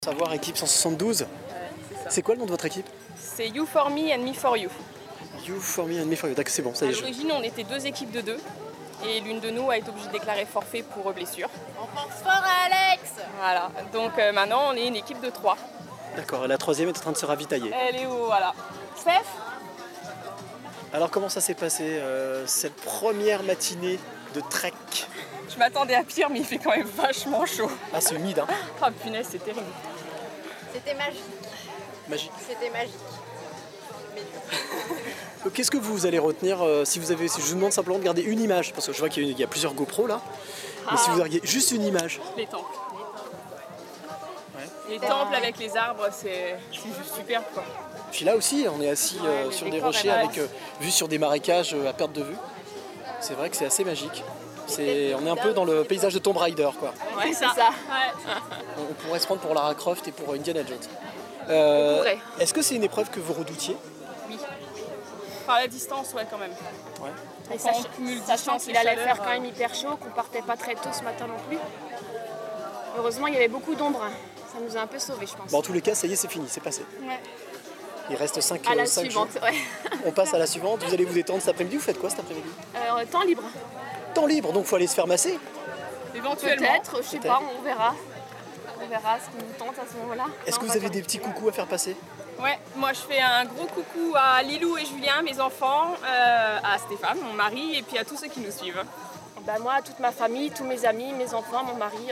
Savoir équipe 172, c'est quoi le nom de votre équipe? C'est You for me and me for you. You for me and me for you, d'accord, c'est bon, ça y À est. l'origine, on était 2 équipes de 2 et l'une de nous a été obligée de déclarer forfait pour blessure. On pense fort à Alex. Voilà, donc maintenant on est une équipe de 3. D'accord, et la troisième est en train de se ravitailler. Elle est où, voilà. Steph? Alors comment ça s'est passé cette première matinée de trek? Je m'attendais à pire, mais il fait quand même vachement chaud. Ah, c'est humide, hein? Ah punaise, c'est terrible. C'était magique. Magique. C'était magique. Mais dur. Qu'est-ce que vous allez retenir si je vous demande simplement de garder une image? Parce que je vois qu'il y a plusieurs GoPro là. Mais si vous aviez juste une image. Les temples. Ouais. Les temples avec les arbres, c'est juste superbe quoi. Puis là aussi, on est assis Ouais, sur le des décor rochers est avec nice. vue sur des marécages à perte de vue. C'est vrai que c'est assez magique. On est un peu dans le paysage de Tomb Raider, quoi. Ouais, c'est ça. Ouais. On pourrait se prendre pour Lara Croft et pour Indiana Jones. On pourrait. Est-ce que c'est une épreuve que vous redoutiez? Oui. Par la distance, ouais, quand même. Ouais. Et Quand on cumule sachant distance qu'il et allait chaleur, faire quand même hyper chaud, qu'on partait pas très tôt ce matin non plus. Heureusement, il y avait beaucoup d'ombre. Ça nous a un peu sauvés, je pense. Bon, en tous les cas, ça y est, c'est fini, c'est passé. Ouais. Il reste 5 À la jours. suivante, ouais. On passe à la suivante. Vous allez vous détendre cet après-midi. Vous faites quoi cet après-midi? Temps libre. Temps libre, donc il faut aller se faire masser. Éventuellement. Peut-être, je sais pas, on verra. On verra ce qui nous tente à ce moment-là. Est-ce que vous avez des petits coucous à faire passer? Ouais, moi je fais un gros coucou à Lilou et Julien, mes enfants, à Stéphane, mon mari, et puis à tous ceux qui nous suivent. Bah moi, toute ma famille, tous mes amis, mes enfants, mon mari.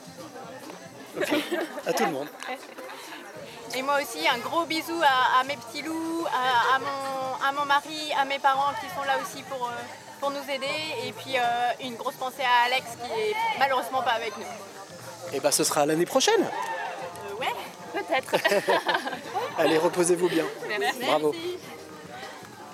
À tout le monde. Et moi aussi, un gros bisou à mes petits loups, à mon mari, à mes parents qui sont là aussi pour nous aider. Et puis une grosse pensée à Alex qui est malheureusement pas avec nous. Et bah ce sera l'année prochaine. Ouais. Peut-être. Allez, reposez-vous bien. Merci. Bravo. Merci.